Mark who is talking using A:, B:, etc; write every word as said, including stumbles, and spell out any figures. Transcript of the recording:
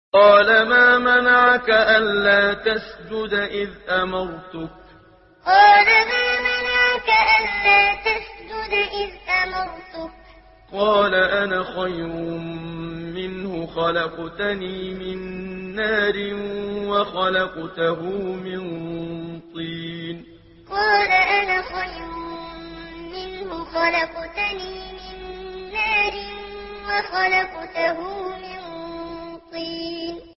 A: قال ما منعك ألا تسجد إذ أمرتك
B: قال ما منعك ألا تسجد إذ أمرتك
A: قال أنا خير منه خلقتني من نار وخلقته من طين
B: قال أنا خير منه خلقتني من نار وخلقته من طين